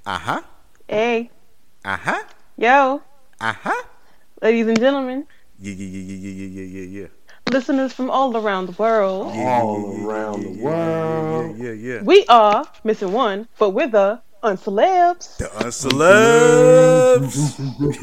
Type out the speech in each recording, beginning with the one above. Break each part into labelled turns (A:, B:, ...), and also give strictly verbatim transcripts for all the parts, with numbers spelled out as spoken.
A: Uh-huh.
B: Hey,
A: Uh-huh.
B: yo,
A: Uh-huh.
B: ladies and gentlemen,
A: Yeah, yeah, yeah, yeah, yeah, yeah, yeah, yeah.
B: listeners from all around the world.
A: Yeah, yeah, yeah,
C: All
A: yeah, yeah,
C: around
A: yeah,
C: the
A: yeah, yeah, yeah,
C: world.
A: yeah, yeah.
B: We are missing one, but we're the uncelebs.
A: The
C: Uncelebs.
A: uncelebs.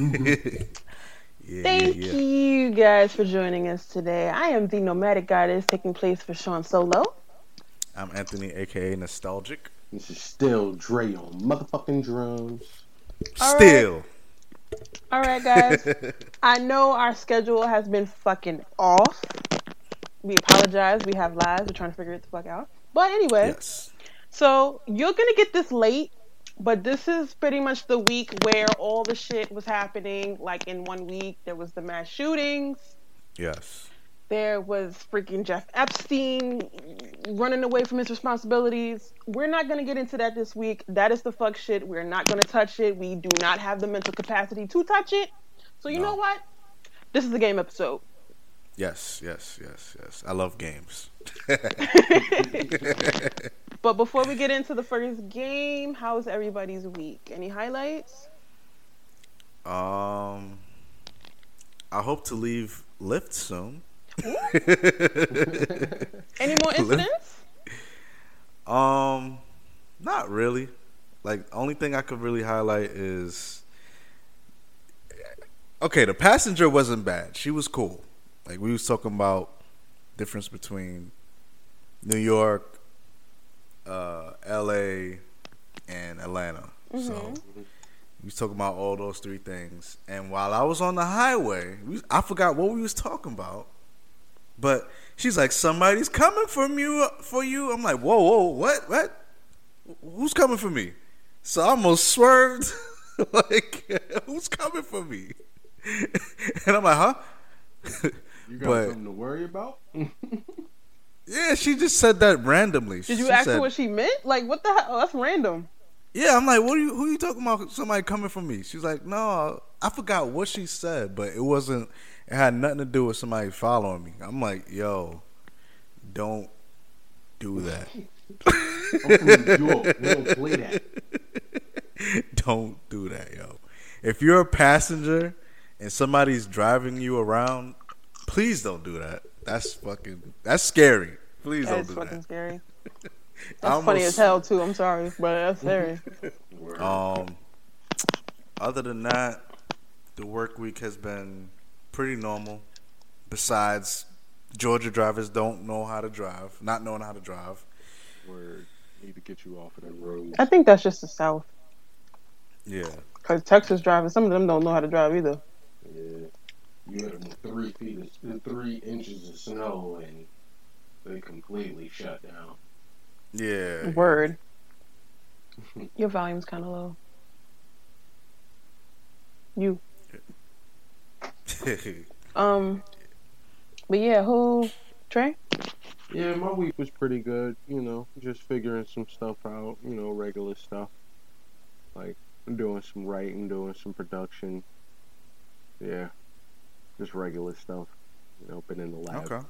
A: Yeah, yeah,
B: Thank
A: yeah.
B: you guys for joining us today. I am the nomadic goddess taking place for Sean Solo.
A: I'm Anthony, aka Nostalgic.
C: This is still Dre on motherfucking drums.
B: All right,
A: Still.
B: all right, guys. I know our schedule has been fucking off. We apologize. We have lives. We're trying to figure it the fuck out. But anyway,
A: Yes.
B: so you're gonna get this late, but this is pretty much the week where all the shit was happening. Like in one week, there was the mass shootings.
A: Yes.
B: There was freaking Jeff Epstein running away from his responsibilities. We're not gonna get into that this week. That is the fuck shit. We're not gonna touch it. We do not have the mental capacity to touch it. So you
A: No.
B: know what? This is the game episode.
A: Yes, yes, yes, yes. I love games.
B: But before we get into the first game, how's everybody's week? Any highlights?
A: um, I hope to leave Lyft soon.
B: Any more incidents?
A: Um, not really. Like, only thing I could really highlight is okay. The passenger wasn't bad. She was cool. Like, we was talking about difference between New York, uh, L A, and Atlanta.
B: Mm-hmm.
A: So we was talking about all those three things. And while I was on the highway, we, I forgot what we was talking about. But she's like, somebody's coming from you for you. I'm like, whoa, whoa, what, what? Who's coming for me? So I almost swerved. Like, who's coming for me? And I'm like, huh?
C: You got
A: But
C: something to worry about?
A: yeah, she just said that randomly.
B: Did you
A: She
B: ask
A: said,
B: her what she meant? Like, what the hell? Oh, that's random.
A: yeah, I'm like, what are you? Who are you talking about? Somebody coming for me? She's like, no, I forgot what she said, but it wasn't. It had nothing to do with somebody following me. I'm like, yo, don't do that.
C: I'm from New York. We don't play that.
A: Don't do that, yo. If you're a passenger and somebody's driving you around, please don't do that. That's fucking. That's scary. Please
B: That
A: don't
B: is
A: do
B: fucking
A: that.
B: scary.
A: I
B: That's funny
A: almost-
B: as hell too. I'm sorry, but that's scary.
C: Word.
A: Um, other than that, the work week has been pretty normal. Besides, Georgia drivers don't know how to drive, not knowing how to drive.
C: Word. Need to get you off of them roads.
B: I think that's just the South.
A: Yeah,
B: Because Texas drivers, some of them don't know how to drive either.
C: Yeah. You had them three feet of three inches of snow and they completely shut down.
A: yeah.
B: Word. Your volume's kind of low. You. Um. But yeah, who? Trey?
C: Yeah, my week was pretty good. You know, just figuring some stuff out. You know, regular stuff. Like, I'm doing some writing, doing some production. Yeah. Just regular stuff. You know, been in the lab.
A: Okay.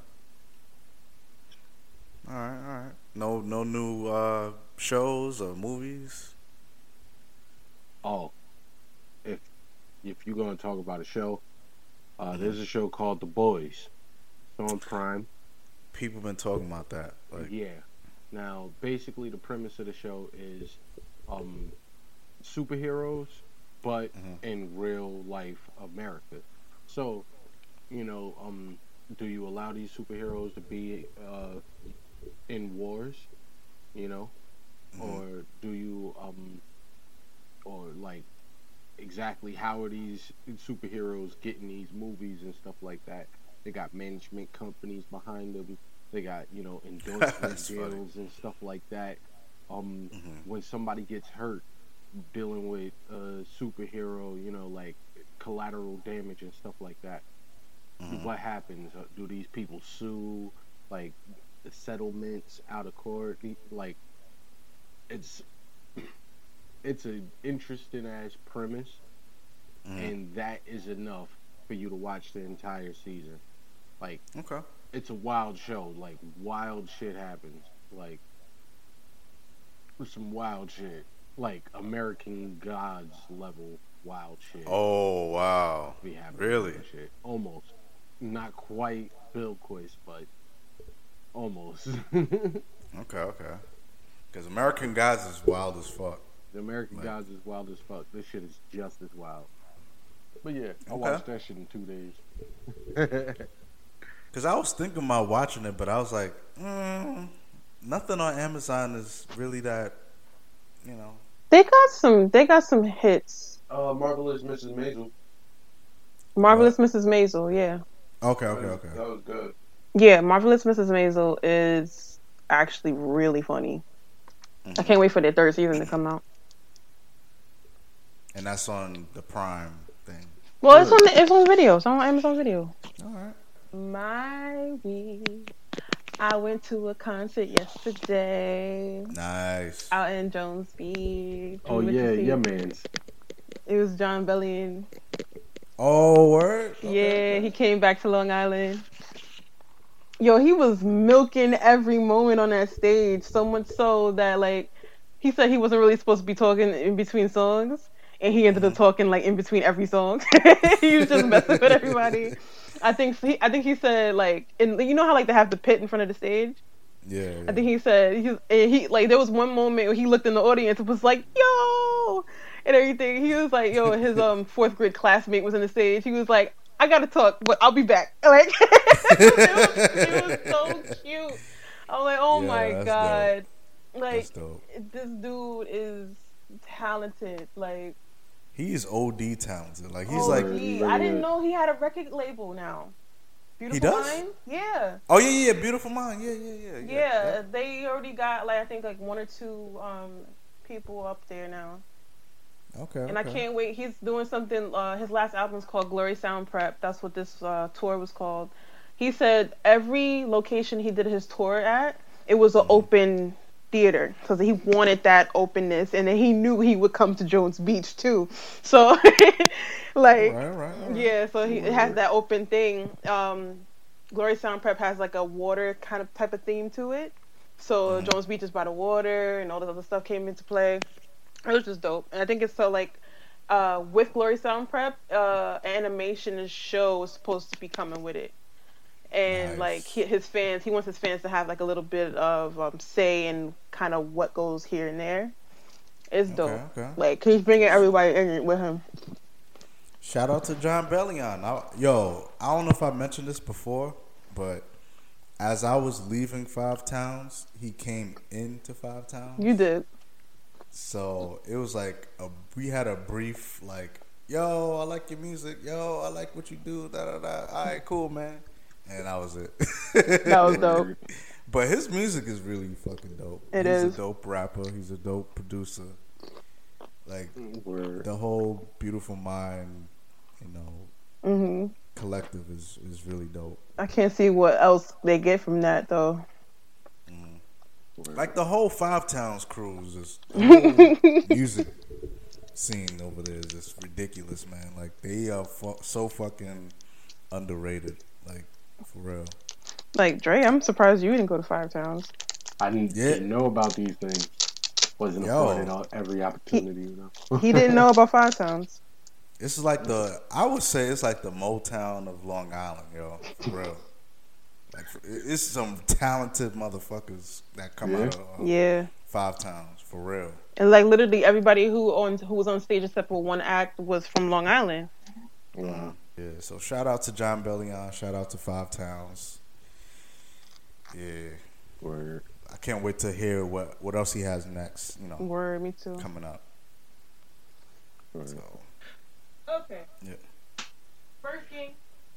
A: All right, all right. No, no new uh, shows or movies.
C: Oh, if if you're gonna talk about a show, uh,
A: Mhm.
C: there's a show called The Boys. It's on Prime.
A: People been talking about that. Like,
C: Yeah. Now, basically, the premise of the show is um, superheroes, but
A: Mhm.
C: in real life America. So, you know, um, do you allow these superheroes to be uh, in wars? You know,
A: Mhm.
C: or do you um, or like exactly how are these superheroes getting these movies and stuff like that? They got management companies behind them. They got, you know, endorsement
A: That's funny.
C: deals and stuff like that. Um,
A: Mhm.
C: when somebody gets hurt, dealing with a superhero, you know, like collateral damage and stuff like that.
A: Mhm.
C: What happens? Uh, Do these people sue? Like the settlements out of court? Like it's it's an interesting ass premise,
A: Mhm.
C: and that is enough for you to watch the entire season. Like,
A: Okay.
C: it's a wild show. Like, wild shit happens. Like, some wild shit. like American Gods level wild shit.
A: Oh wow!
C: Be happening.
A: Really?
C: with Shit. Almost. Not quite Bill Quist, but almost.
A: Okay, okay. Because American Gods is wild as fuck.
C: The American
A: Like-
C: Gods is wild as fuck. This shit is just as wild. But yeah, I
A: Okay.
C: watched that shit in two days.
A: Because I was thinking about watching it, but I was like, mm, nothing on Amazon is really that, you know.
B: They got some. They got some hits.
C: uh, Marvelous Missus Maisel.
B: Marvelous Missus Maisel. Yeah.
A: Okay, okay, okay.
C: That was good.
B: Yeah. Marvelous Missus Maisel is actually really funny. I can't wait for their third season to come out.
A: And that's on the Prime thing.
B: Well, it's on. The, it's on video. It's on Amazon Video.
A: All right.
B: My week. I went to a concert yesterday
A: Nice.
B: out in Jones Beach.
C: Oh
B: We went to
C: yeah,
B: see-
C: yeah, man's.
B: It was John Bellion.
A: Oh, word?
B: Yeah,
A: Okay.
B: he came back to Long Island. Yo, he was milking every moment on that stage, so much so that like he said he wasn't really supposed to be talking in between songs, and he ended up talking like in between every song. He was just messing with everybody. I think he, I think he said like, in, you know how like they have the pit in front of the stage.
A: Yeah. yeah.
B: I think he said he, and he like there was one moment where he looked in the audience and was like, "Yo," and everything. He was like, "Yo," his um fourth grade classmate was in the stage. He was like, "I gotta talk, but I'll be back." Like it, was, it was so cute. I was like, "Oh
A: Yeah,
B: my
A: that's
B: god!" Like
A: That's dope.
B: this dude is talented. Like
A: He's O D talented. Like, he's
B: oh,
A: like,
B: he-
C: really
B: I didn't
C: is.
B: know he had a record label now. Beautiful
A: does?
B: Mind? Yeah.
A: oh, yeah, yeah, Beautiful Mind. Yeah, yeah, yeah. Yeah,
B: Yeah, they already got like I think like one or two um people up there now,
A: Okay.
B: and I
A: okay.
B: can't wait. He's doing something. Uh, his last album is called Glory Sound Prep. That's what this uh, tour was called. He said every location he did his tour at, it was an
A: Mm-hmm.
B: open theater because he wanted that openness, and then he knew he would come to Jones Beach too. So, like,
A: All right, all right, all right.
B: yeah, so he it has that open thing. Um, Glory Sound Prep has like a water kind of type of theme to it. So
A: Mhm.
B: Jones Beach is by the water, and all this other stuff came into play. It was just dope, and I think it's so like uh, with Glory Sound Prep, uh, animation and show is supposed to be coming with it. And
A: Nice.
B: like he, his fans, he wants his fans to have like a little bit of um, say in kind of what goes here and there. It's dope.
A: Okay, okay.
B: Like he's bringing everybody in it with him.
A: Shout out to John Bellion. I, yo, I don't know if I mentioned this before, but as I was leaving Five Towns, he came into Five Towns.
B: You did.
A: So it was like a, we had a brief like, yo, I like your music. Yo, I like what you do. Da da da. All right, cool, man. And that was it.
B: That was dope.
A: But his music is really fucking dope.
B: It
A: He's
B: is.
A: a dope rapper. He's a dope producer. Like
C: Word.
A: the whole Beautiful Mind, you know,
B: hmm
A: collective is is really dope.
B: I can't see what else they get from that though.
C: Word.
A: Like the whole Five Towns crew is just the whole music scene over there is just ridiculous, man. Like they are fu- so fucking underrated. Like for real.
B: Like Dre, I'm surprised you didn't go to Five Towns.
C: I didn't,
A: Yeah.
C: didn't know about these things. Wasn't
A: Yo.
C: afforded all, every opportunity, you know.
B: He didn't know about Five Towns.
A: This is like the I would say it's like the Motown of Long Island, yo. For real. Like for, it's some talented motherfuckers that come
C: Yeah.
A: out of uh,
B: Yeah.
A: Five Towns, for real.
B: And like literally everybody who on who was on stage except for one act was from Long Island.
C: Wow.
A: Yeah, so shout out to John Bellion, shout out to Five Towns. Yeah.
C: Word.
A: I can't wait to hear what, what else he has next, you know,
B: Word, me too.
A: coming up.
C: Word.
A: So
B: Okay.
A: yeah.
B: First game.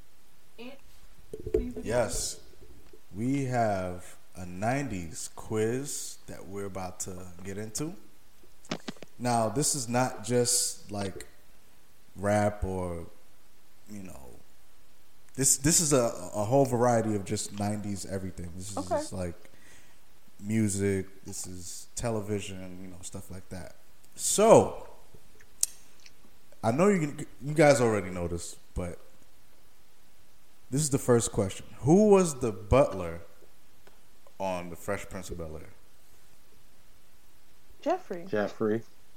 A: Yes. We have a nineties quiz that we're about to get into. Now, this is not just like rap or, you know, this this is a, a whole variety of just nineties everything. This is
B: Okay.
A: just like music, this is television, you know, stuff like that. So, I know you can, you guys already know this, but this is the first question. Who was the butler on The Fresh Prince of Bel-Air?
B: Jeffrey.
C: Jeffrey.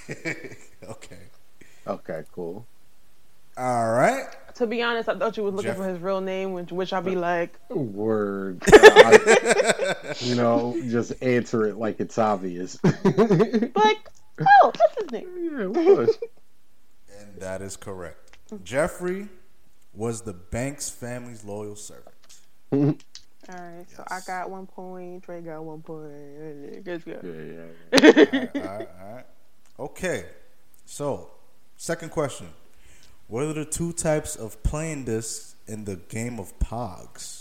A: Okay.
C: Okay, cool.
A: All right.
B: To be honest, I thought you was looking
A: Jeff-
B: for his real name, which, which I'd be like,
C: Word. I- you know, just answer it like it's obvious.
B: like, oh, that's his name.
C: Yeah, it was.
A: And that is correct. Jeffrey was the Banks family's loyal servant.
B: All right, so I
A: Yes.
B: got one point. Trey got one point. Good
C: Yeah,
B: go.
C: yeah, yeah.
A: All right, all right, all right. Okay. So, second question. What are the two types of playing discs in the game of Pogs?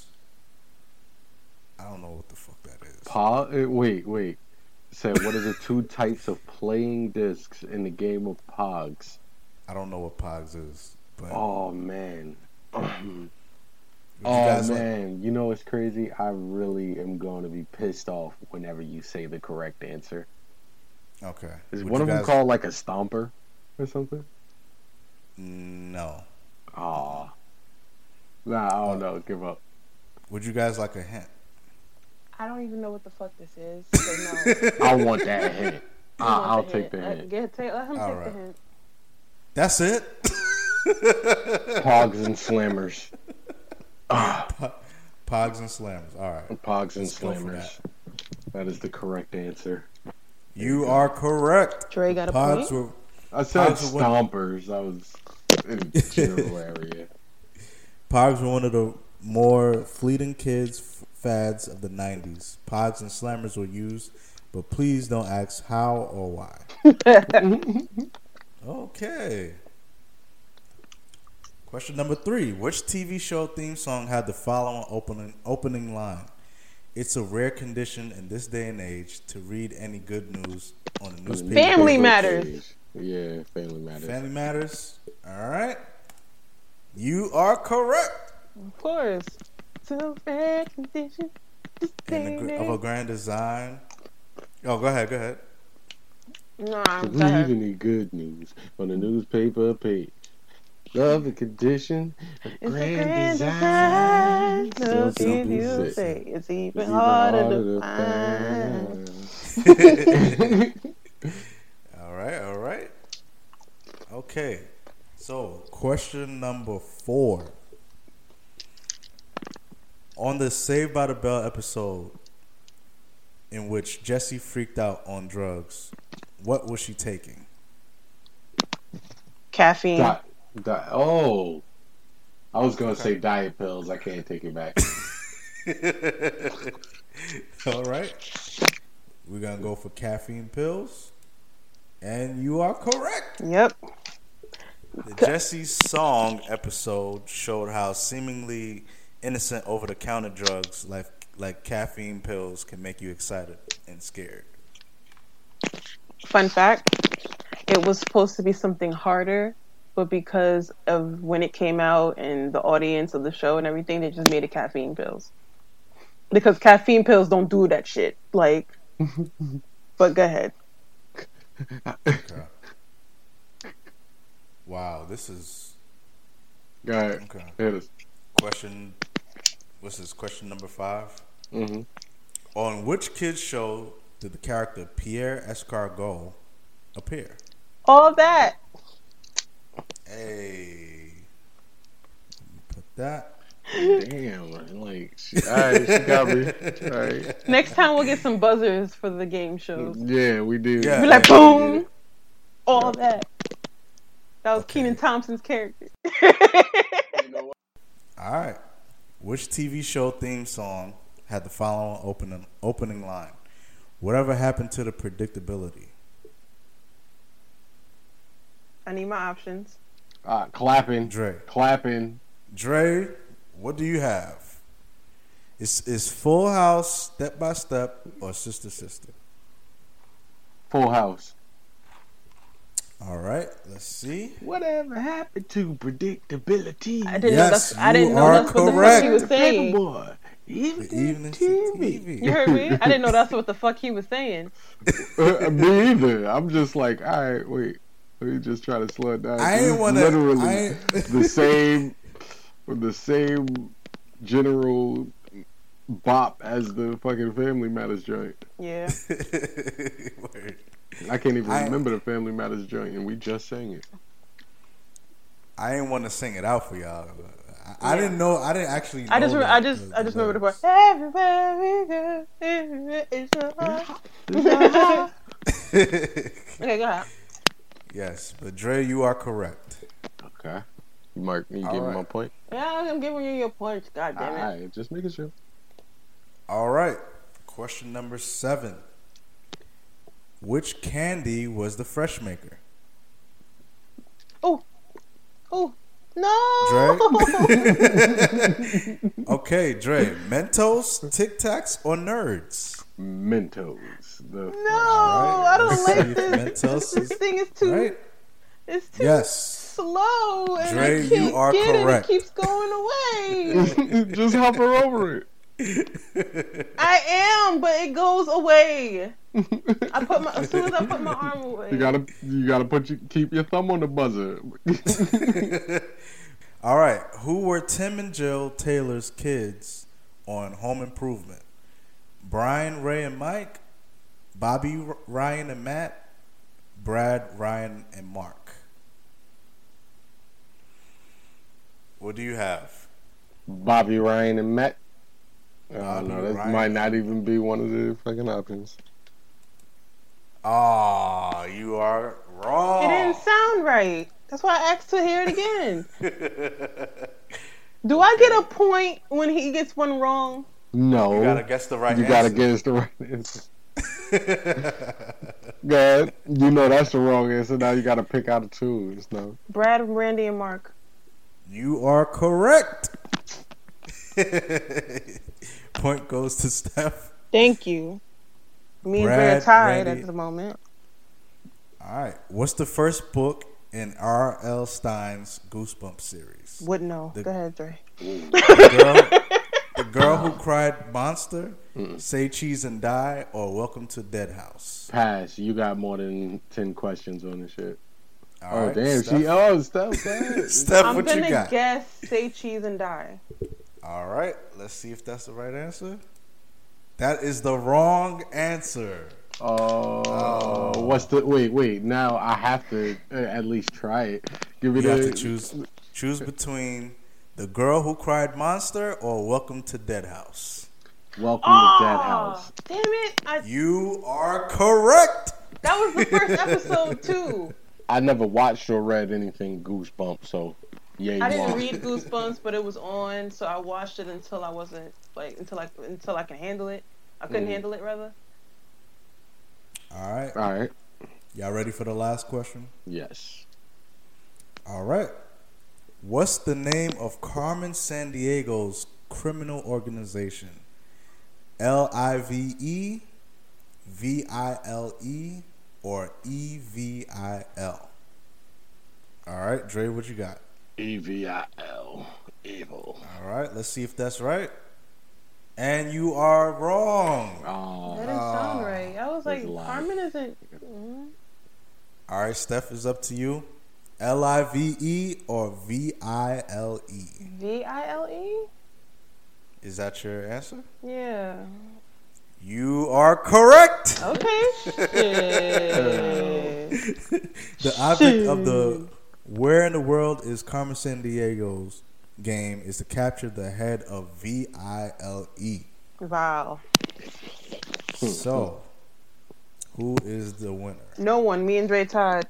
A: I don't know what the fuck that is.
C: Pa- uh, wait, wait. Said, what are the two types of playing discs in the game of Pogs?
A: I don't know what Pogs is. But
C: Oh, man.
A: would you
C: Oh,
A: guys like-
C: man. You know what's crazy? I really am going to be pissed off whenever you say the correct answer.
A: Okay.
C: Is
A: Would
C: one
A: you
C: of them
A: guys-
C: called like a stomper or something?
A: No.
C: Aw. Nah, I don't know. Give up.
A: Would you guys like a hint?
B: I don't even know what the fuck this is. So no.
C: I want that hint.
B: You
C: I-
B: want
C: I'll
B: the
C: take the
B: Let,
C: hint.
B: get, take, let him
A: All
B: take
A: right.
B: the hint.
A: That's it?
C: Pogs and slammers. Ah,
A: Pogs and Slammers. All right.
C: Pogs and
A: Let's go for
C: slammers. That is the correct answer.
A: You are correct.
B: Dre got a
A: Pogs
B: point.
A: were
C: I said
A: Pogs are one-
C: stompers. I was in general area.
A: Pogs were one of the more fleeting kids f- fads of the nineties. Pogs and Slammers were used, but please don't ask how or why. Okay. Question number three. Which T V show theme song had the following opening opening line? It's a rare condition in this day and age to read any good news on the newspaper.
B: Family Matters.
C: Yeah, Family Matters.
A: Family Matters. All right. You are correct.
B: Of course. So bad condition.
A: In the, gr- of a grand design. Oh, go ahead. Go ahead.
B: No,
C: To
B: I'm
C: read
B: sorry.
C: any good news on the newspaper page. Love and condition, a
B: It's a
C: grand,
B: grand
C: design.
B: design.
C: So
B: So if you
C: simple,
B: say it's even
C: It's even
B: harder to find.
A: All right. All right. Okay. So, question number four. On the Saved by the Bell episode, in which Jessie freaked out on drugs, what was she taking?
B: Caffeine.
C: Di- di- oh, I was gonna
A: Okay.
C: say diet pills. I can't take it back.
A: All right. We're going to go for caffeine pills. And you are correct.
B: Yep.
A: The Jesse's Song episode showed how seemingly innocent over-the-counter drugs like like caffeine pills can make you excited and scared.
B: Fun fact, it was supposed to be something harder, but because of when it came out and the audience of the show and everything, they just made it caffeine pills. Because caffeine pills don't do that shit. Like, but go ahead.
A: Okay. Wow, this is
C: Go ahead.
A: okay.
C: Hit us.
A: Question. What's this? Question number five.
C: Mm-hmm.
A: On which kids show did the character Pierre Escargot appear?
B: All that.
A: Hey, let me put that.
C: Damn, man, like, she, all right, she got me. All right.
B: Next time we'll get some buzzers for the game shows.
C: Yeah, we did.
A: Yeah.
B: Be like,
C: Yeah, we
B: boom.
C: did.
B: All that. That was
A: Okay.
B: Kenan Thompson's character.
A: All right. Which T V show theme song had the following opening opening line? Whatever happened to the predictability?
B: I need my options.
C: Uh, clapping,
A: Dre.
C: clapping.
A: Dre, what do you have? Is is Full House, Step by Step, or Sister Sister?
C: Full House.
A: All right. Let's see.
C: Whatever happened to predictability?
B: I didn't
A: Yes,
B: know that's I didn't
A: you
B: know
A: are
B: that's what the fuck
A: correct.
B: he was saying.
C: Paperboy. Even
A: The evening
C: T V.
A: T V.
B: You heard me? I didn't know that's what the fuck he was saying.
C: Uh, me either. I'm just like, all right, wait. Let me just try to slow it down.
A: I
C: It's
A: ain't wanna.
C: literally
A: I ain't,
C: the same, the same general bop as the fucking Family Matters joint.
B: Yeah.
A: Word.
C: I can't even
A: I-
C: remember the Family Matters joint, and we just sang it.
A: I didn't want to sing it out for y'all. I, I
B: Yeah.
A: didn't know. I didn't actually.
B: I just,
A: know
B: re-
A: the-
B: I just,
A: the-
B: I
A: the
B: just remember the
A: lyrics.
B: part. Everywhere we go, everywhere is a Okay, go ahead.
A: Yes, but Dre, you are correct.
C: Okay. Mark, you
A: All
C: gave me
A: right.
C: my point?
B: Yeah, I'm giving you your points. God damn it.
C: Alright, just making sure.
A: All right. Question number seven. Which candy was the fresh maker?
B: Oh, oh, no.
A: Okay, Dre. Mentos, Tic Tacs, or Nerds?
C: Mentos. The
B: No,
A: All right,
B: I don't
A: let's
B: like
A: see if
B: this.
A: Mentos
B: This
A: is-
B: thing is too,
A: Right?
B: it's too
A: Yes.
B: slow, and
A: Dre,
B: I
A: you
B: can't
A: are
B: get
A: correct.
B: it. It keeps going away.
C: just hover over it.
B: I am, but it goes away. I put my as soon as I put my arm away.
C: You gotta, you gotta put you, keep your thumb on the buzzer.
A: All right. Who were Tim and Jill Taylor's kids on Home Improvement? Brian, Ray, and Mike, Bobby, R- Ryan, and Matt, Brad, Ryan, and Mark. What do you have?
C: Bobby, Ryan, and Matt. Oh
A: Bobby,
C: no, that
A: Ryan.
C: might not even be one of the fucking options.
A: Oh, you are wrong.
B: It didn't sound right. That's why I asked to hear it again. Do I get a point when he gets one wrong?
C: No,
A: You gotta guess the right
C: you
A: answer.
C: gotta guess the right answer. God, you know that's the wrong answer. Now you gotta pick out of two. It's no.
B: Brad, Randy, and Mark.
A: You are correct. Point goes to Steph.
B: Thank you. Me and Brad
A: Brad,
B: are tied
A: Randy.
B: at the moment.
A: All right. What's the first book in R L. Stein's Goosebumps series?
B: Wouldn't know.
A: The-
B: Go ahead, Dre.
A: The girl, the girl who cried monster, say cheese and die, or welcome to Dead House.
C: Pass. You got more than ten questions on this shit.
A: All
C: Oh
A: right,
C: damn,
A: Steph.
C: she oh Steph. Steph.
A: Steph,
B: I'm
A: what you
B: gonna
A: got?
B: guess say cheese and die.
A: All right, let's see if that's the right answer. That is the wrong answer.
C: Oh, what's the wait? Wait, now I have to uh, at least try it. Give me
A: You
C: the
A: have to choose choose between The Girl Who Cried Monster or Welcome to Dead House.
C: Welcome
B: Oh,
C: to Dead House.
B: damn it! I,
A: You are correct.
B: that was the first episode too.
C: I never watched or read anything Goosebumps, so yeah.
B: I didn't read Goosebumps, but it was on, so I watched it until I wasn't like until I until I can handle it. I couldn't
C: Mm.
B: handle it rather.
A: All right.
C: All right.
A: Y'all ready for the last question?
C: Yes.
A: All right. What's the name of Carmen Sandiego's criminal organization? L I V E, V I L E, or E V I L? All right, Dre, what you got?
C: E V I L. Evil.
A: All right, let's see if that's right. And you are wrong.
B: That
C: Oh.
B: didn't sound right. I was like,
C: That's a lie.
B: Carmen isn't. Mm.
A: All right, Steph is up to you. L I V E or V I L E?
B: V I L E?
A: Is that your answer?
B: Yeah.
A: You are correct.
B: Okay. Shit.
A: The object of the Where in the World is Carmen Sandiego's game is to capture the head of V I L E.
B: Wow.
A: So, who is the winner?
B: No one. Me and Dre tied.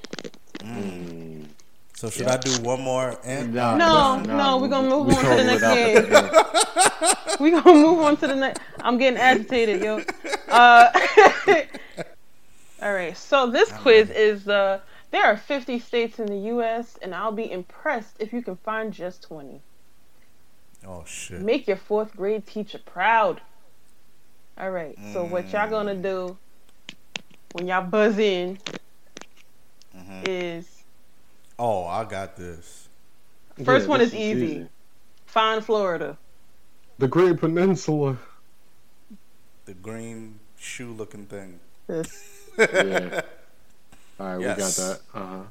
A: So, should I do one more? And
C: No,
B: No,
C: no,
B: no, we're gonna move
C: we
B: on to the
C: told
B: next
C: without
B: game.
C: the-
B: We gonna move on to the next. I'm getting agitated, yo. Uh, all right. So this quiz is uh, there are fifty states in the U S and I'll be impressed if you can find just twenty.
A: Oh shit!
B: Make your fourth grade teacher proud. All right. So what y'all gonna do when y'all buzz in
A: Mhm.
B: is
A: Oh, I got this.
B: first
C: Yeah,
B: one
C: this
B: is easy. Find Florida.
C: The Great Peninsula.
A: The green shoe-looking thing.
B: This.
C: Yeah. All right,
A: Yes.
C: we got that. Uh huh.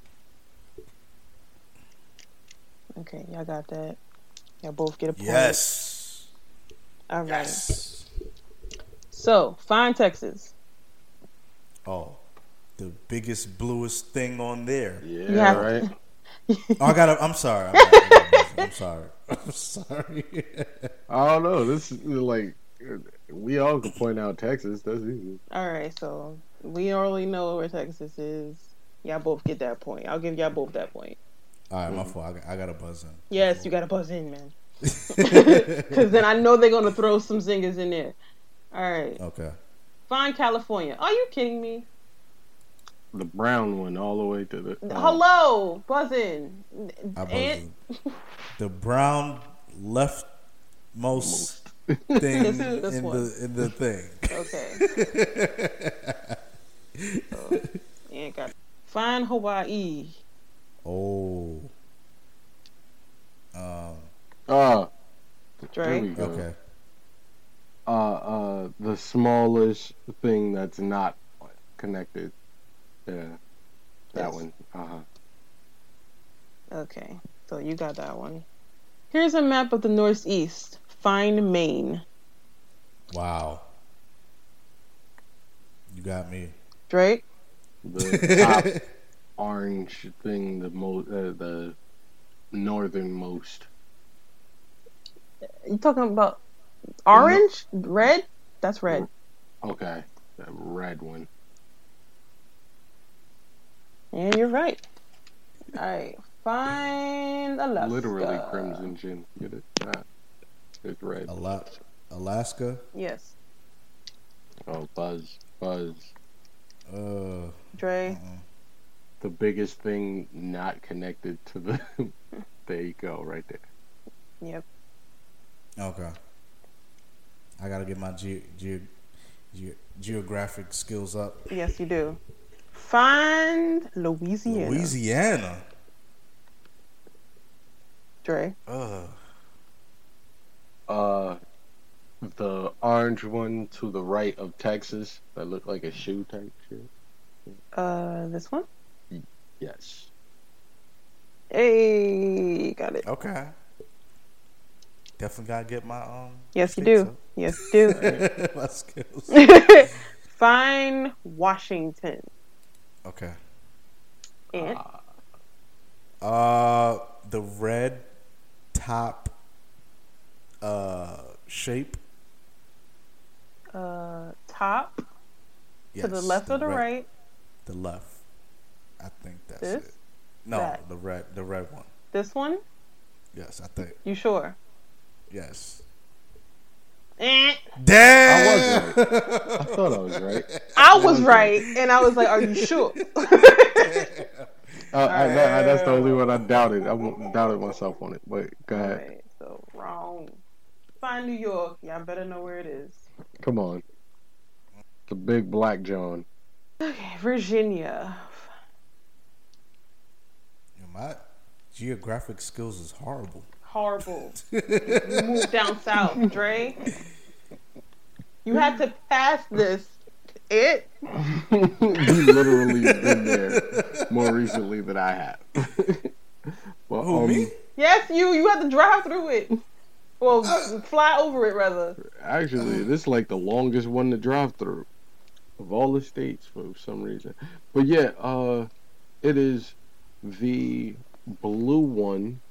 B: Okay, y'all got that. Y'all both get a point.
A: Yes.
B: All right.
A: Yes.
B: So, find Texas.
A: Oh, the biggest, bluest thing on there.
C: Yeah,
B: Yeah.
C: right.
A: Oh, I gotta. I'm sorry. I'm, I'm sorry. I'm sorry.
C: I don't know. This is like we all can point out Texas. That's easy.
B: All right, so we already know where Texas is. Y'all both get that point. I'll give y'all both that point.
A: All right, my fault. I, got- I gotta buzz in.
B: Yes, you got to buzz in, man. Because then I know they're gonna throw some zingers in there. All right,
A: Okay.
B: fine, California. Are you kidding me?
C: The brown one all the way to the. uh,
B: Hello, buzz in.
A: I buzz
B: And
A: in. The brown leftmost
C: Most.
A: thing
B: This- this
A: in
B: one.
A: the in the thing.
B: okay. So, and got fine, Hawaii.
A: Oh. Um.
C: Uh, there
B: Dre.
C: we go.
A: Okay.
C: Uh, uh, the smallest thing that's not connected. Yeah, that
B: Yes.
C: one. Uh huh.
B: Okay, so you got that one. Here's a map of the Northeast. Find Maine.
A: Wow. You got me.
B: Drake.
C: The top orange thing, the most, uh, the northernmost.
B: You talking about orange? Red? That's red.
C: Okay, that red one.
B: And you're right. Alright. Find Alaska.
C: Literally crimson gin. Get it? Ah, it's red.
A: Ala- Alaska.
B: Yes.
C: Oh, Buzz, Buzz.
A: Uh.
B: Dre.
C: The biggest thing not connected to the. There you go, right there.
B: Yep.
A: Okay. I gotta get my ge- ge- ge- geographic skills up.
B: Yes, you do. Find Louisiana.
A: Louisiana.
B: Dre.
A: Uh.
C: Uh, the orange one to the right of Texas that looked like a shoe type shit.
B: Uh, this one?
C: Yes.
B: Hey, got it.
A: Okay. Definitely gotta get my um.
B: Yes, you
A: states
B: do. Yes, you do.
A: up. My skills.
B: Find Washington.
A: Okay.
B: And
A: Uh, the red top uh shape.
B: uh, top
A: Yes,
B: to the left or the
A: red-
B: right.
A: The left. I think that's
B: This?
A: it. No,
B: That?
A: the red, the red one.
B: This one?
A: Yes, I think.
B: You sure?
A: Yes.
B: Eh.
A: Damn.
C: I was right. I thought I was right.
B: I was right, and I was like, "Are you sure?"
C: Uh, I, that, that's the only one I doubted. I w- doubted myself on it. But go ahead.
B: Alright, so wrong. Find New York. Y'all better know where it is.
C: Come on. The big black John.
B: Okay, Virginia.
A: Yeah, my geographic skills is horrible.
B: Horrible. You moved down south, Dre. You had to pass this. It.
C: He literally been there more recently than I have. Well,
A: Who,
C: um,
A: me?
B: Yes, you. You had to drive through it. Well, fly over it rather.
C: Actually, this is like the longest one to drive through of all the states for some reason. But yeah, uh, it is the blue one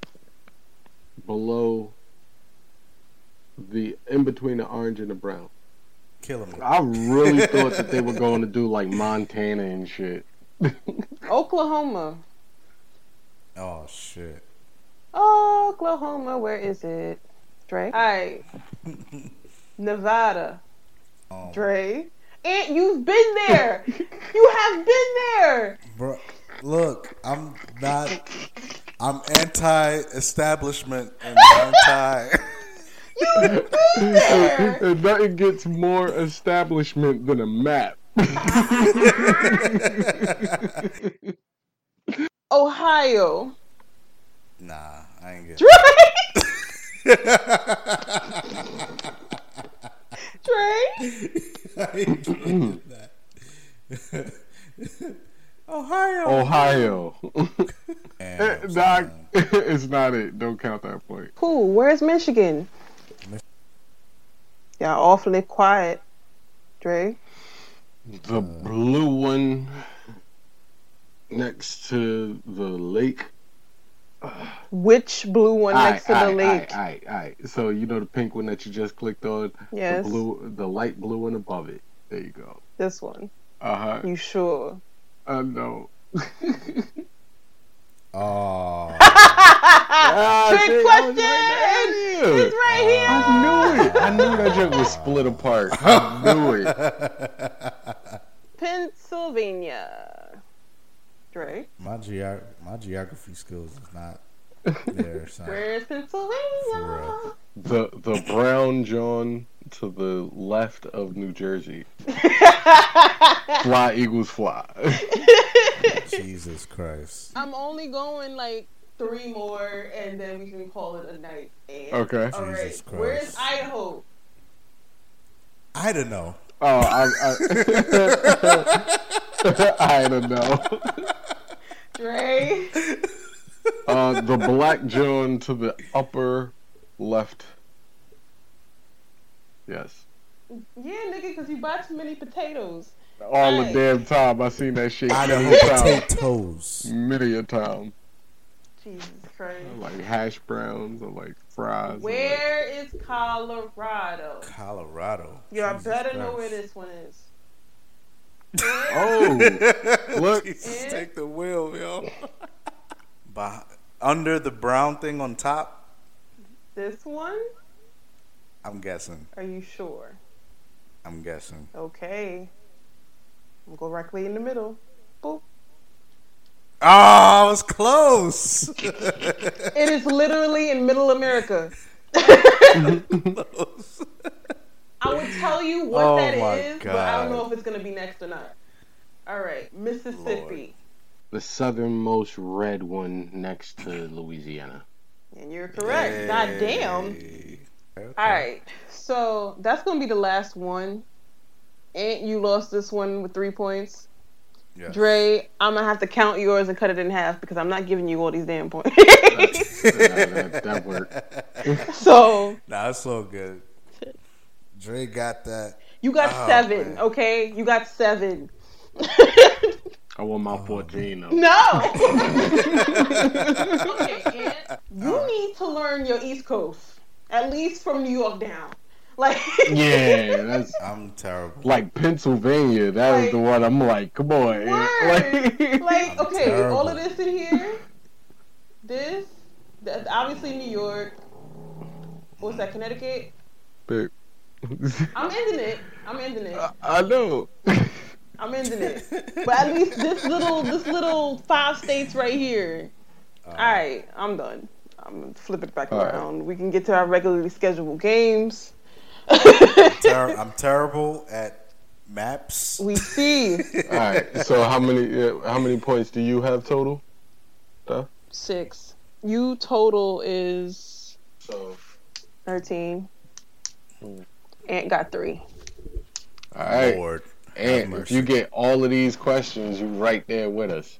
C: below the in between the orange and the brown.
A: Killing me.
C: I really thought that they were going to do like Montana and shit.
B: Oklahoma.
A: Oh shit.
B: Oklahoma. Where is it? Dre. Alright. Nevada.
A: Oh,
B: Dre. And you've been there. You have been there.
A: bro, look, I'm not. I'm anti-establishment and anti.
B: You've been there.
C: And nothing gets more establishment than a map.
B: Ohio.
A: Nah, I ain't getting.
B: Dre. Dre.
A: I ain't getting that. Ohio.
C: Ohio.
A: Damn,
C: Nah,
A: son.
C: it's not it. Don't count that point.
B: Cool. Where's Michigan?
A: Mich-
B: Y'all awfully quiet. Dre.
C: The uh, blue one next to the lake.
B: Which blue one
C: aye,
B: next to
C: aye,
B: the lake?
C: Aye, aye, aye. So you know the pink one that you just clicked on?
B: Yes.
C: The blue, the light blue one above it. There you go.
B: This one.
C: Uh huh.
B: You sure?
C: I know.
A: Oh.
B: ah, Trick question! Right it's right here!
C: I knew it! I knew that joke was split apart. I knew it.
B: Pennsylvania. Dre?
A: My, geog- my geography skills is not there. Son.
B: Where's Pennsylvania?
C: The, the brown John to the left of New Jersey. Fly, Eagles, fly.
A: Jesus Christ.
B: I'm only going like three more and then we can call it a night. And,
C: okay.
B: All right.
A: Jesus Christ.
B: Where's Idaho?
A: I don't know.
C: Oh, I, I, I don't know.
B: Dre?
C: Uh, the black John to the upper left. Yes.
B: Yeah, nigga, because you buy too many potatoes.
C: All
B: right.
C: the damn time. I seen that shit.
A: Idaho potatoes.
C: Many a time.
B: Jesus Christ.
C: I like hash browns. I like fries.
B: Where
C: like...
B: is Colorado?
A: Colorado.
B: Y'all
A: Jesus
B: better
A: Christ.
B: know where this one is.
C: Oh, look.
A: Jesus, take the wheel, yo. By, under the brown thing on top?
B: This one?
A: I'm guessing.
B: Are you sure?
A: I'm guessing.
B: Okay. I'm going right way in the middle. Boop.
A: Oh, I was close.
B: It is literally in middle America.
A: Close.
B: I would tell you what
A: Oh
B: that
A: my
B: is,
A: God.
B: but I don't know if it's going to be next or not. All right. Mississippi.
A: Lord.
C: The southernmost red one next to Louisiana.
B: And you're correct.
A: Hey.
B: God damn.
A: Okay.
B: All right. So that's going to be the last one. Aunt, you lost this one with three points.
A: Yes.
B: Dre, I'm going to have to count yours and cut it in half because I'm not giving you all these damn points.
C: that, that, that worked.
B: So.
A: Nah, it's so good. Dre got that.
B: You got
A: oh,
B: seven,
A: man.
B: okay? You got seven.
C: I want my fourteen, though.
B: No! Okay, Aunt, you need to learn your East Coast. At least from New York down. Like,
C: yeah, that's.
A: I'm terrible.
C: Like Pennsylvania, that like, is the one. I'm like, come on.
B: Like, like okay,
A: terrible.
B: all of this in here. This, that's obviously New York. What's that? Connecticut.
C: Big.
B: I'm ending it. I'm ending it.
C: I, I know.
B: I'm ending it. But at least this little, this little five states right here. Uh, all right, I'm done. I'm gonna flip it back around. Right. We can get to our regularly scheduled games.
A: I'm, ter- I'm terrible at maps.
B: We see.
C: All right. So how many uh, how many points do you have total? Duh?
B: Six. You total is
C: so
B: thirteen.
C: Hmm.
B: Ant got three.
C: All right.
A: Lord,
C: and if you get all of these questions, you right there with us.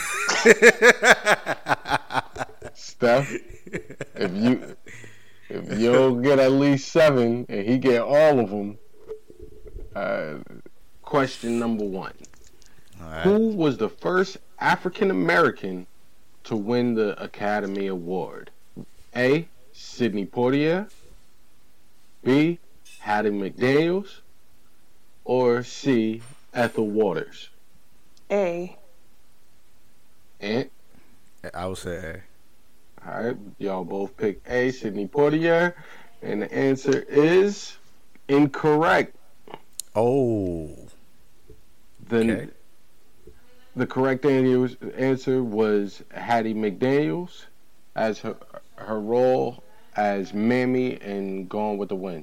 C: Steph, if you if you'll get at least seven and he get all of them, uh, question number one: right. Who was the first African American to win the Academy Award? A. Sidney Poitier, B. Hattie McDaniels, or C. Ethel Waters?
B: A.
C: And
A: I would say A.
C: All right, y'all both pick A, Sidney Poitier, and the answer is incorrect.
A: Oh.
C: The,
A: okay.
C: the correct answer was Hattie McDaniels as her her role as Mammy in Gone with the Wind.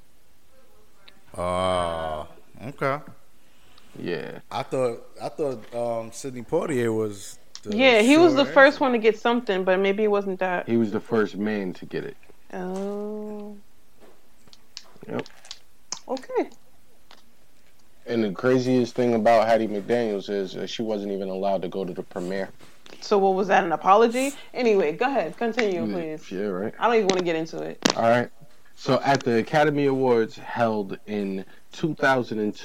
A: Oh, uh, okay.
C: Yeah.
A: I thought I thought um, Sidney Poitier was. The
B: yeah, he was the
A: answer.
B: first one to get something, but maybe it wasn't that.
C: He was the first man to get it.
B: Oh.
C: Yep.
B: Okay.
C: And the craziest thing about Hattie McDaniels is that she wasn't even allowed to go to the premiere.
B: So what was that, an apology? Anyway, go ahead. Continue, please.
C: Yeah, right.
B: I don't even want to get into it.
C: All right. So at the Academy Awards held in two thousand two,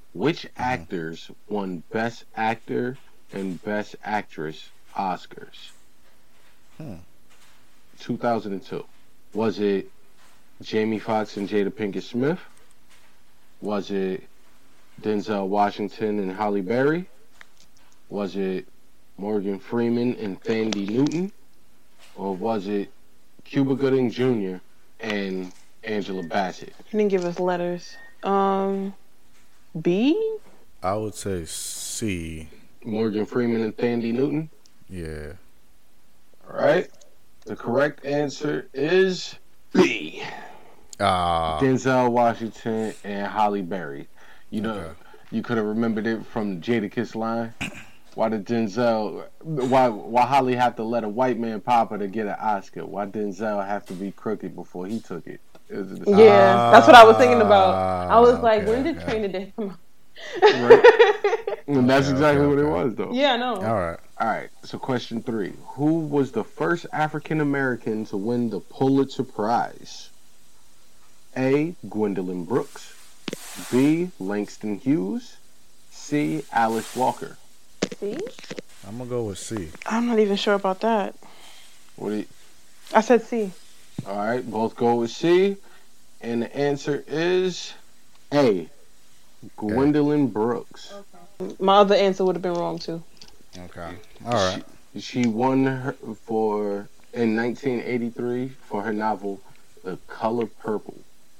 C: Which actors won Best Actor and Best Actress Oscars?
A: Hmm.
C: two thousand two. Was it Jamie Foxx and Jada Pinkett Smith? Was it Denzel Washington and Halle Berry? Was it Morgan Freeman and Thandie Newton? Or was it Cuba Gooding Junior and Angela Bassett?
B: He didn't give us letters. Um, B?
A: I would say C.
C: Morgan Freeman and Thandie Newton?
A: Yeah.
C: All right. The correct answer is B.
A: Ah.
C: Denzel Washington and Halle Berry. You know,
A: Okay.
C: you could have remembered it from Jadakiss line. Why did Denzel? Why why Holly have to let a white man pop her to get an Oscar? Why Denzel have to be crooked before he took it? It was the-
B: Yeah, that's what I was thinking about. I was like,
A: okay,
B: when did
A: okay.
B: Training Day come out?
C: Right. And that's
A: Okay,
C: exactly
A: okay,
C: what it
A: okay.
C: was, though.
B: Yeah, I know.
A: All right.
C: All right. So, question three: Who was the first African American to win the Pulitzer Prize? A. Gwendolyn Brooks. B. Langston Hughes. C. Alice Walker.
B: See?
A: I'm gonna go with C.
B: I'm not even sure about that.
C: What do you,
B: I said C.
C: all right, both go with C, and the answer is A. Gwendolyn Brooks.
B: My other answer would have been wrong too.
A: Okay. All right.
C: She, she won her for in nineteen eighty-three for her novel The Color Purple.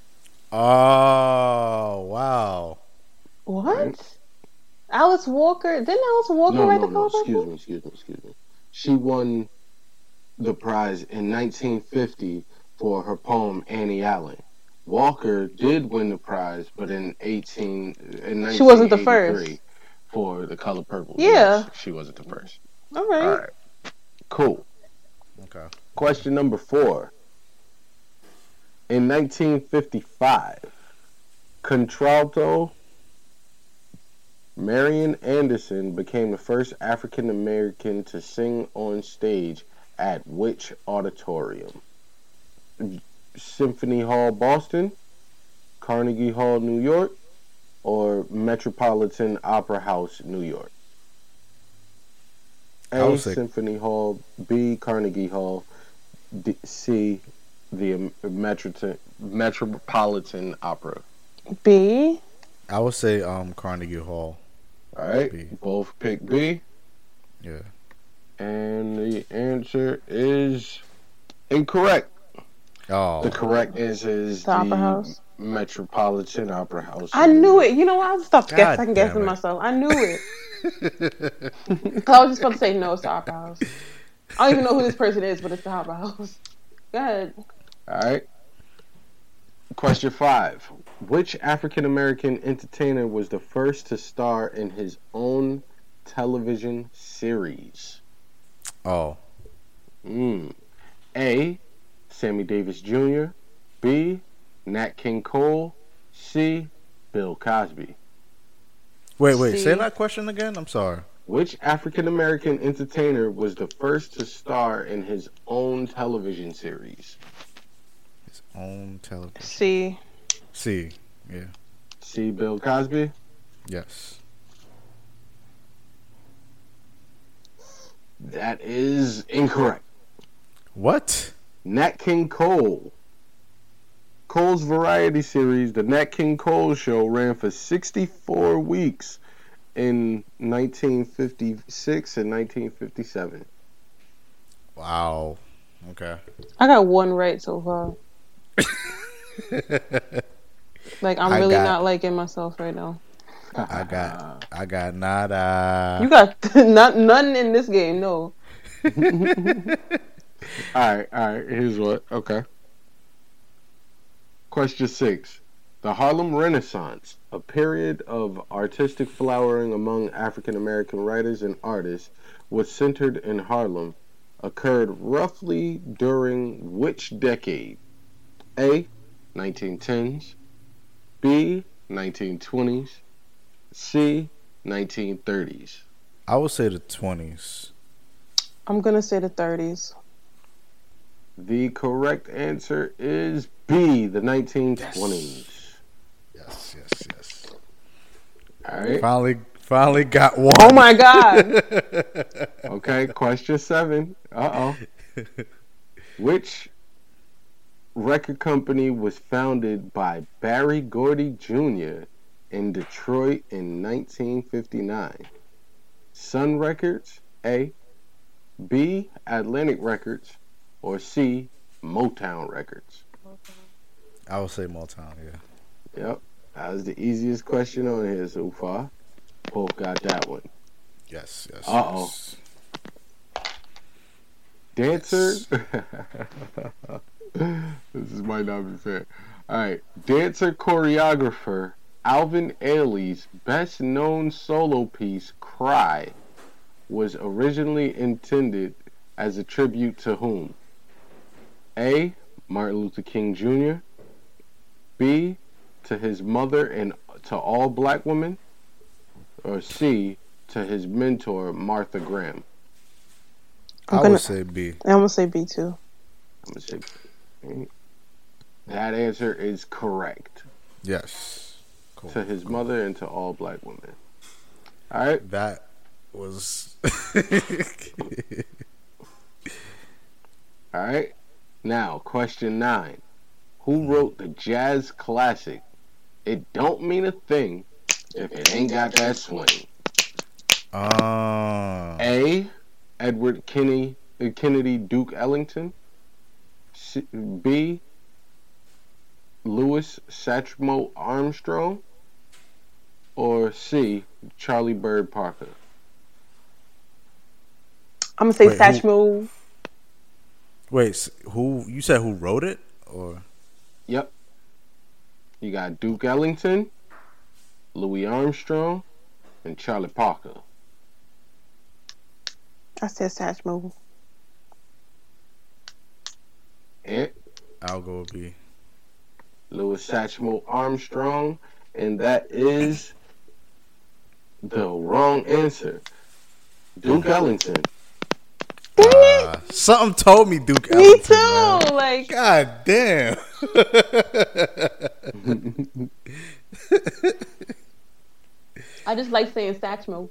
A: Oh wow.
B: What?
C: Right.
B: Alice Walker? Didn't Alice Walker
C: No,
B: write
C: no,
B: the
C: no.
B: color?
C: Excuse me, excuse me, excuse me. She won the prize in nineteen fifty for her poem Annie Allen. Walker did win the prize, but in eighteen in
B: She wasn't the
C: nineteen
B: first.
C: eighty-three for The Color Purple.
B: Yeah.
C: Yes, she wasn't the first.
B: All right.
C: All right. Cool.
A: Okay.
C: Question number four. In nineteen fifty-five, contralto Marian Anderson became the first African American to sing on stage at which auditorium? Symphony Hall, Boston, Carnegie Hall, New York, or Metropolitan Opera House, New York?
A: I
C: A.
A: would say-
C: Symphony Hall, B. Carnegie Hall, D, C. The um, Metro- Metropolitan Opera.
B: B.
A: I would say um Carnegie Hall.
C: All right,
A: B.
C: both pick B,
A: Yeah.
C: and the answer is incorrect.
A: Oh.
C: The correct answer is
B: The Opera House.
C: Metropolitan Opera House.
B: I knew it. You know what? I'll stop
A: God
B: guess, second
A: damn
B: guessing
A: it.
B: myself. I knew it. 'Cause I was just about to say no, it's the Opera House. I don't even know who this person is, but it's the Opera House. Go ahead.
C: All right. Question five. Which African American entertainer was the first to star in his own television series?
A: Oh.
C: Mm. A. Sammy Davis Junior B. Nat King Cole. C. Bill Cosby.
A: Wait, wait.
B: C.
A: Say that question again. I'm sorry.
C: Which African American entertainer was the first to star in his own television series?
A: His own television.
B: C.
A: C. Yeah.
C: C. Bill Cosby.
A: Yes.
C: That is incorrect.
A: What?
C: Nat King Cole. Cole's variety series, The Nat King Cole Show, ran for sixty-four weeks in nineteen fifty-six and nineteen fifty-seven.
A: Wow. Okay.
B: I got one right so far. Like, I'm
A: I
B: really
A: got-
B: not liking myself right now.
A: I got. I got nada.
B: You got not nothing in this game, no.
C: All right, all right. Here's what. Okay. Question six. The Harlem Renaissance, a period of artistic flowering among African American writers and artists, was centered in Harlem, occurred roughly during which decade? A. nineteen tens. B. nineteen twenties. C. nineteen thirties.
A: I would say the twenties.
B: I'm gonna say the thirties.
C: The correct answer is B. The nineteen twenties.
A: Yes, yes, yes.
C: All right.
A: Finally, finally got one.
B: Oh my god.
C: Okay, question seven. Uh oh. Which record company was founded by Barry Gordy Junior in Detroit in nineteen fifty-nine? Sun Records, A, B, Atlantic Records, or C, Motown Records?
A: I would say Motown, yeah.
C: Yep, that was the easiest question on here so far. Both got that one.
A: Yes, yes.
C: Uh-oh.
A: yes.
C: Dancer. This is, might not be fair. All right. Dancer choreographer Alvin Ailey's best known solo piece, Cry, was originally intended as a tribute to whom? A, Martin Luther King Junior, B, to his mother and to all black women, or C, to his mentor, Martha Graham?
A: I
B: gonna-
A: would say B.
B: I'm gonna say B too.
C: I'm gonna say B. That answer is correct.
A: Yes. Cool.
C: To his mother and to all black women. All right.
A: That was.
C: All right. Now, question nine. Who wrote the jazz classic It Don't Mean a Thing If It Ain't Got That Swing?
A: Uh,
C: A, Edward Kennedy, Kennedy Duke Ellington. C, B, Louis Satchmo Armstrong. Or C, Charlie Bird Parker.
B: I'm gonna say
A: Wait,
B: Satchmo.
A: wait, s- who you said who wrote it? Or
C: Yep. You got Duke Ellington, Louis Armstrong, and Charlie Parker.
B: I said Satchmo.
C: And
A: I'll go with B.
C: Louis Satchmo Armstrong, and that is the wrong answer. Duke Ellington.
A: Uh, something told me Duke
B: Me
A: Ellington.
B: too.
A: Man.
B: Like,
A: God damn.
B: I just like saying Satchmo.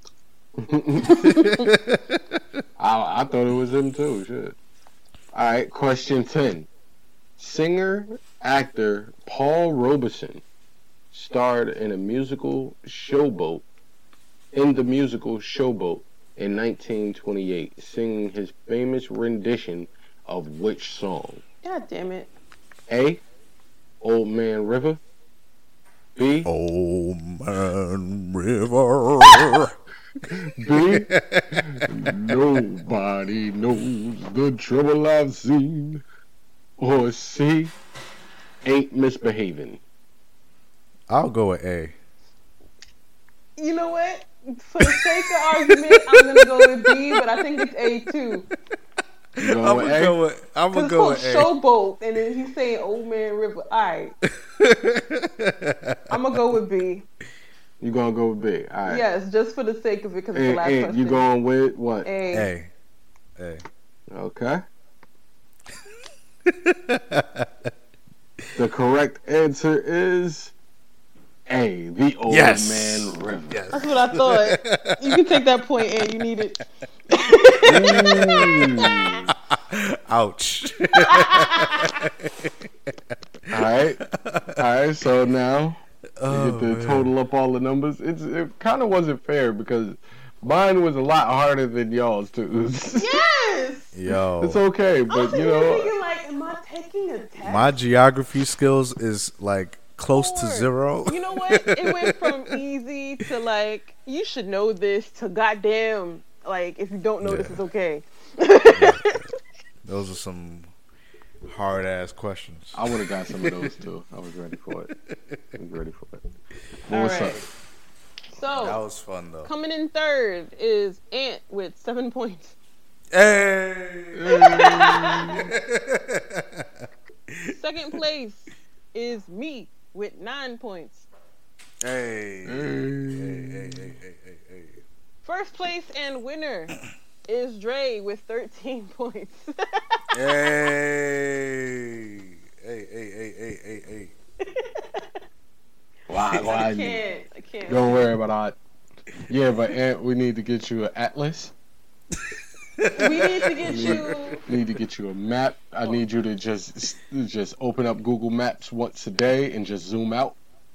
C: I, I thought it was him too. Shit. All right, question ten. Singer, actor Paul Robeson starred in a musical Showboat, in the musical Showboat in nineteen twenty-eight, singing his famous rendition of which song?
B: God damn it.
C: A, Old Man River. B,
A: Oh man, river.
C: B, Nobody Knows the Trouble I've Seen. Or C, Ain't Misbehaving.
A: I'll go with A.
B: You know what? For the sake of argument, I'm gonna go with B, but I think it's A too.
C: You going
A: I'm
C: with
A: gonna
C: A?
A: go with. I'm
B: Because
A: gonna
B: it's
A: go
B: called
A: with A.
B: Showboat, and then he's saying Old Man River. Alright. I'm gonna go with B.
C: You gonna go with B? All right.
B: Yes, just for the sake of it, because it's the
C: And,
B: last
C: and
B: question.
C: you going with what?
B: A.
A: A. A.
C: Okay. The correct answer is A, the Old
A: Yes.
C: Man River.
A: Yes.
B: That's what I thought. You can take that point, and you need it.
C: Ooh.
A: Ouch.
C: All right. All right. So now
A: Oh,
C: you get to
A: man.
C: total up all the numbers. It's it kind of wasn't fair because mine was a lot harder than y'all's too.
B: Yes!
A: Yo,
C: It's okay,
B: I'm
C: but
B: sitting
C: you
B: here
C: know,
B: thinking, like, am I taking a test?
A: my geography skills is like close to
B: Lord.
A: zero.
B: You know what? It went from easy to, like, you should know this to goddamn, like, if you don't know this,
A: Yeah.
B: it's okay.
A: Those are some hard ass questions.
C: I would have got some of those too. I was ready for it. I was ready for it. Well,
B: All
C: what's
B: right.
C: up?
B: So,
A: That was fun though.
B: coming in third is Ant with seven points.
A: Hey.
B: Second place is me with nine points.
A: Hey. Hey. Hey. Hey. Hey. Hey. Hey.
B: First place and winner is Dre with thirteen points.
A: Hey. Hey. Hey. Hey. Hey. Hey. Hey.
C: Why? Why?
B: I can't. I can't.
C: Don't worry about that. Yeah, but Aunt, we need to get you an atlas.
B: We need to get
C: We
B: you.
C: need to get you a map. I need you to just just open up Google Maps once a day and just zoom out.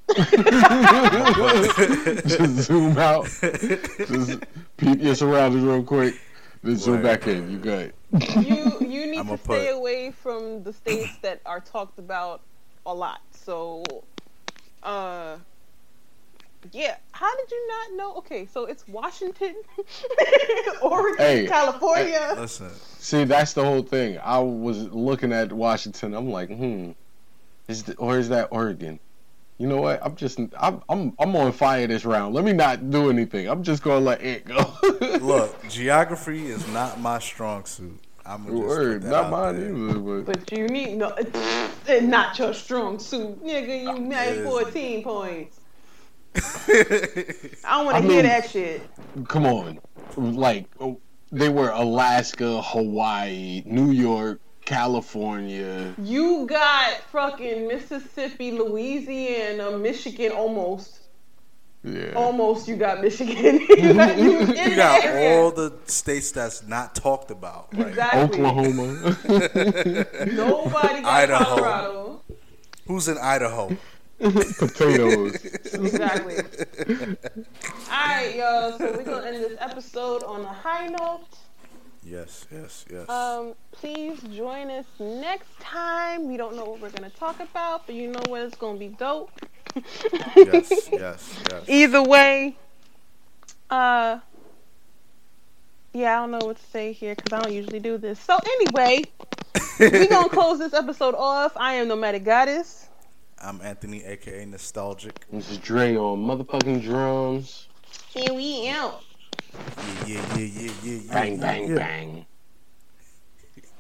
C: Just zoom out. Just peep your surroundings real quick. Then zoom
A: Word,
C: back in.
A: word.
C: You good?
B: You you need
A: I'ma
B: to stay
A: put-
B: away from the states that are talked about a lot. So, uh, yeah. How did you not know? Okay, so it's Washington, Oregon,
C: Hey,
B: California.
A: Listen,
C: See, that's the whole thing. I was looking at Washington. I'm like, hmm, is the, or is that Oregon? You know what? I'm just, I'm, I'm, I'm on fire this round. Let me not do anything. I'm just gonna let it go.
A: look, geography is not my strong suit. I'm gonna just
C: Word,
A: put that
C: not
A: out
C: mine
A: there.
C: either. But
B: But you need no, it's not your strong suit, nigga. You made
A: is.
B: fourteen points. I don't want
C: I
B: to hear
C: mean-
B: that shit.
C: come on, like oh, they were Alaska, Hawaii, New York, California.
B: You got fucking Mississippi, Louisiana, Michigan, almost.
C: Yeah.
B: Almost you got Michigan. you got, you in
A: You
B: the
A: got
B: area.
A: all the states that's not talked about. Right?
B: Exactly.
C: Oklahoma.
B: Nobody got
A: Idaho.
B: Colorado.
A: Who's in Idaho?
C: Potatoes.
B: Exactly. Alright, y'all. So we're gonna end this episode on a high note.
A: Yes, yes, yes.
B: Um, please join us next time. We don't know what we're gonna talk about, but you know what? It's gonna be dope.
A: yes, yes, yes.
B: Either way, uh, yeah, I don't know what to say here because I don't usually do this. So anyway, we're gonna close this episode off. I am Nomadic Goddess.
A: I'm Anthony, aka Nostalgic.
C: This is Dre on motherfucking drums.
B: And we out.
A: Yeah, yeah, yeah, yeah, yeah, yeah.
C: Bang, bang,
A: yeah.
C: bang.